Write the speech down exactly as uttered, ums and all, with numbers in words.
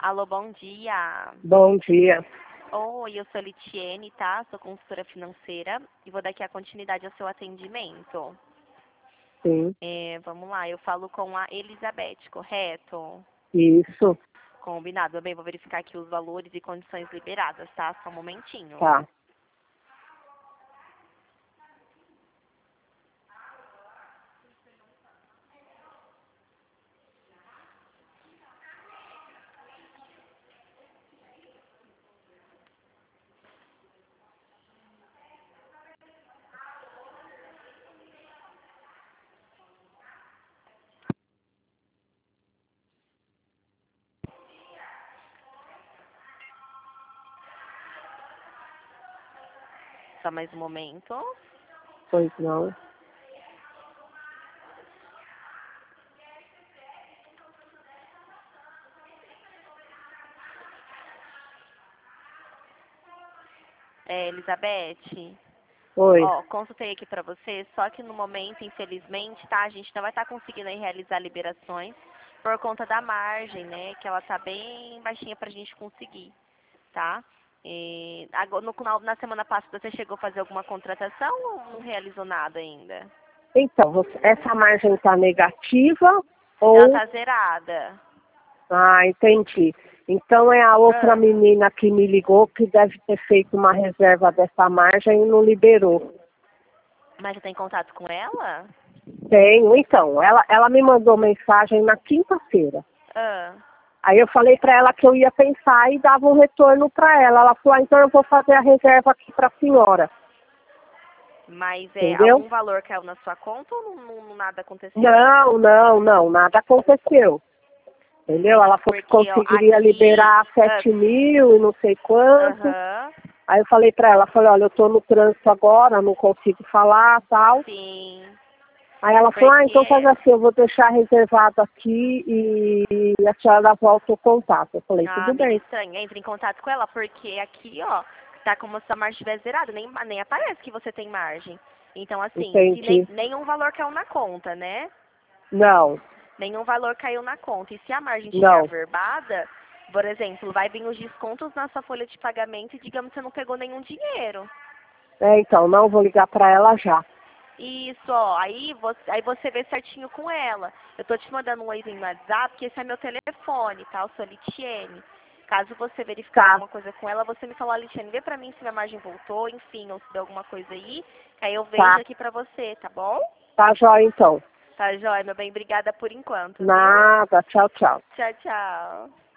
Alô, bom dia. Bom dia. Oi, eu sou Litiene, tá? Sou consultora financeira e vou dar aqui a continuidade ao seu atendimento. Sim, É, vamos lá, eu falo com a Elizabeth, correto? isso, Combinado. Bem, vou verificar aqui os valores e condições liberadas, tá? Só um momentinho. tá. Só mais um momento. Pois não. É, Elizabeth, Oi. ó, consultei aqui pra você, só que no momento, infelizmente, tá? A gente não vai estar conseguindo aí realizar liberações por conta da margem, né? Que ela tá bem baixinha pra gente conseguir, tá? E, agora, no, na, na semana passada você chegou a fazer alguma contratação ou não realizou nada ainda? Então, você- essa margem está negativa Ela ou... tá zerada. Ah, entendi. Então é a outra Ah, menina que me ligou que deve ter feito uma reserva dessa margem e não liberou. mas você tem contato com ela? Tenho, então. Ela, ela me mandou mensagem na quinta-feira. Ah, Aí eu falei para ela que eu ia pensar e dava um retorno para ela. Ela falou, ah, então eu vou fazer a reserva aqui para a senhora. mas é, Entendeu? algum valor caiu na sua conta ou não, não- nada aconteceu ainda? Não, não, não, nada aconteceu. Entendeu? Hum, Ela falou que porque ó, conseguiria aqui. liberar ah, sete mil e não sei quanto. Aham. Aí eu falei pra ela, falei, olha, eu tô no trânsito agora, não consigo falar, tal. Sim. Aí ela falou, ah, então faz Porque. assim, eu vou deixar reservado aqui e a senhora volta o contato. Eu falei, Ah, tudo amiga bem. estranha. Entre em contato com ela, porque aqui, ó, tá como se a margem tivesse zerada. Nem, nem aparece que você tem margem. Então, assim, se nem, Entendi. nenhum valor caiu na conta, né? Não, Nenhum valor caiu na conta. E se a margem estiver não. averbada, por exemplo, vai vir os descontos na sua folha de pagamento e digamos que você não pegou nenhum dinheiro. É, então, não vou ligar pra ela já. Isso, ó, aí você, aí você vê certinho com ela. Eu tô te mandando um oizinho no WhatsApp, porque esse é meu telefone, tá? Eu sou a Litiene. Caso você verificar Tá, alguma coisa com ela, você me fala, Litiene, vê pra mim se minha margem voltou, enfim, ou se deu alguma coisa aí, que aí eu vejo tá. aqui pra você, tá bom? Tá jóia então. Tá, joia, meu bem, obrigada por enquanto, viu? Nada, tchau, tchau. Tchau, tchau.